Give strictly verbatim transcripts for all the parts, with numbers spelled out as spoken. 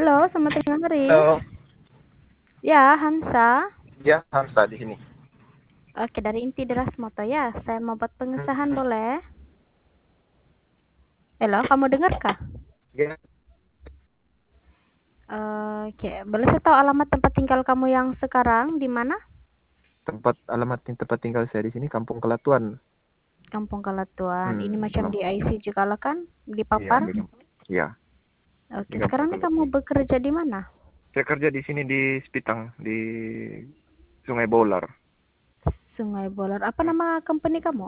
Halo, selamat tengah hari. Halo. Ya, Hansa. Ya, Hamsa di sini. Oke, dari Inti Deras Moto ya. Saya mau buat pengesahan, Hmm, boleh? Halo, kamu dengarkah? Ya, Oke, boleh saya tahu alamat tempat tinggal kamu yang sekarang di mana? tempat alamat tempat tinggal saya di sini Kampung Kelatuan. Kampung Kalatuan. Ini Hmm, macam Kelam- di I C juga lah kan? Di iya, Papar. di Kampung. Iya, Oke, di Kampung sekarang nih kamu Kelatuan. bekerja di mana? Saya kerja di sini di Sepitang, di Sungai Bolar. Sungai Bolar. Apa Hmm, nama company kamu?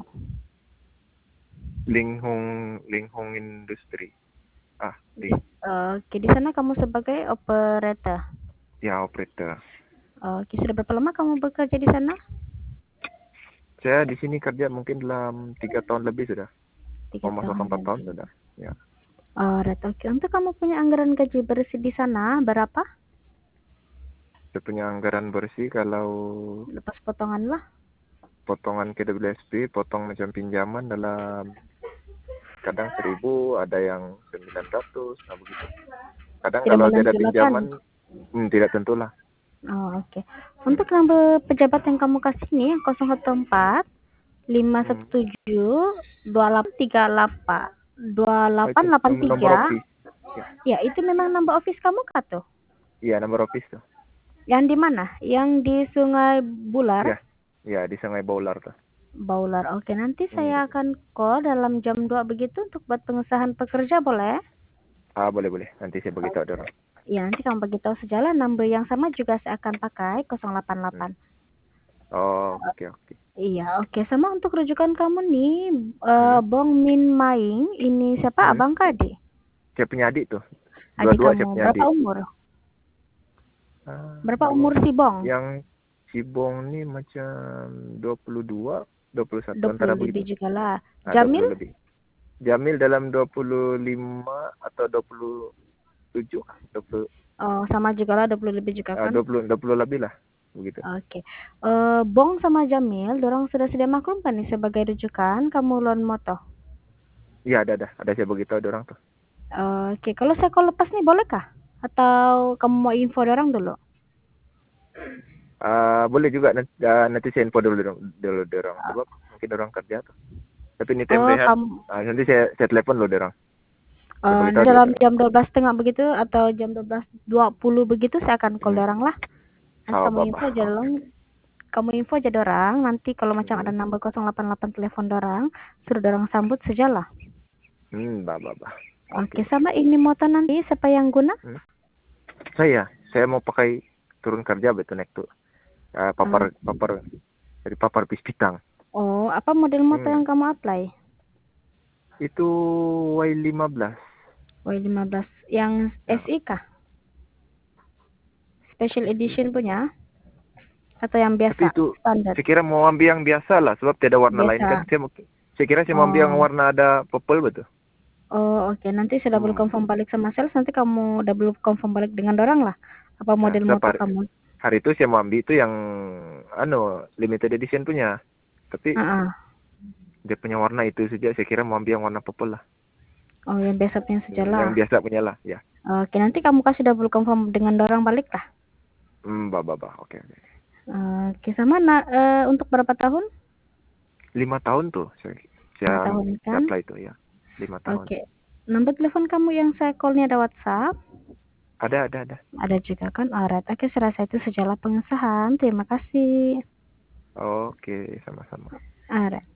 Linghong Linghong Industri. Ah, Ling, Oke, di sana kamu sebagai operator. ya operator. Oke, sudah berapa lama kamu bekerja di sana? Saya di sini kerja mungkin dalam tiga tahun lebih sudah. Tiga Mau masuk tahun empat tahun lebih. sudah. Ya, Alright, oke. Untuk kamu punya anggaran gaji bersih di sana berapa? saya punya anggaran bersih kalau Lepas potongan lah. potongan K W S P, potong macam pinjaman dalam kadang seribu, ada yang sembilan ratus, nah begitu. Kadang Tidak kalau dia ada menentu lah kan? pinjaman, hmm, tidak tentulah. Oh, oke. Hmm. Untuk nomor pejabat yang kamu kasih nih, nol satu empat lima satu Hmm. tujuh dua delapan tiga delapan dua Oh, delapan itu delapan nom- nomor tiga. office. Ya, Ya, itu memang number office kamu kah tuh? iya nomor office tuh. Yang di mana? Yang di Sungai Bular? Ya, ya di Sungai Baular tuh. Baular. Oke, nanti Hmm. saya akan call dalam jam dua begitu untuk buat pengesahan pekerja, boleh? Ah, boleh boleh. Nanti saya beritahu orang. Ya, nanti kamu beritahu sejalan number yang sama juga saya akan pakai nol delapan Hmm. delapan. Oh, oke oke. Iya, oke. Sama untuk rujukan kamu nih, eh, Hmm. Bong Min Maing, ini siapa? Hmm. Abang kadi? Saya punya adik tuh. Adik Dua-dua saya kamu. punya Berapa adik. umur? Ah, Berapa dua. umur si Bong? Yang Cibong nih macam dua puluh dua, dua puluh satu Dua antara puluh begitu. lebih juga lah. Ah, Jamil? dua puluh lebih. Jamil dalam dua puluh lima atau dua puluh tujuh, dua puluh, Oh, sama juga lah, dua puluh lebih juga ah, kan? dua puluh, dua puluh lebih lah, begitu. Oke. Eh, Bong sama Jamil, dorong sudah sedia maklum kan nih sebagai rujukan kamu loan moto? Iya ada ada, ada saya begitu ada orang tuh. Oke, kalau saya call lepas nih bolehkah? Atau kamu mau info dorong dulu? Ah, boleh juga nanti, ah, nanti saya info dulu dulu dulu dorong, sebab mungkin orang kerja tuh. Tapi ini time Oh, rehat. kamu Ah, nanti saya saya telepon dulu dorong. Saya eh, beritahu dulu dalam dorong. jam dua belas setengah begitu atau jam dua belas dua puluh begitu saya akan call Hmm. dorang lah. Nanti Oh, kamu baba. info aja Oke dong. oke. Kamu info aja dorang. Nanti kalau macam ada Hmm. nomor nol delapan delapan telepon dorang, suruh dorang sambut sajalah. Hmm, baba baba. Oke Oke, oke. sama ini motor nanti siapa yang guna? Hmm. Saya saya mau pakai turun kerja betul naik tuh. Ah, Eh, papar papar dari papar Pispitang. oh, apa model motor Hmm. yang kamu apply? Itu Y lima belas. W lima belas yang Ya. S I kah? Special edition punya atau yang Tapi biasa, itu standar? saya kira mau ambil yang biasa lah, sebab tidak warna lain kan. Biasa. Saya mau- saya kira saya mau ambil yang Oh. warna ada purple betul. Oh, oke. Nanti saya double Hmm. confirm balik sama sales. Nanti kamu double confirm balik dengan dorang lah. Apa Nah, model sebab motor hari, kamu? hari itu saya mau ambil itu yang anu limited edition punya. Tapi Ah, ah. dia punya warna itu saja. Saya kira mau ambil yang warna purple lah. Oh, yang biasa punya Hmm, sejalah. yang biasa punya lah, ya. Oke, nanti kamu kasih double confirm dengan dorang balik lah. Hmm, bah, bah, bah. Oke, oke. Oke, sama na eh, untuk berapa tahun? Lima tahun tuh saya, Lima saya, tahun saya kan? apply itu ya. Lima tahun. Oke. Nomor telepon kamu yang saya call-nya ada WhatsApp? Ada, ada, ada. Ada juga kan? Alright. Oke, saya rasa itu sejalan pengesahan. Terima kasih. Oke, sama-sama. Alright.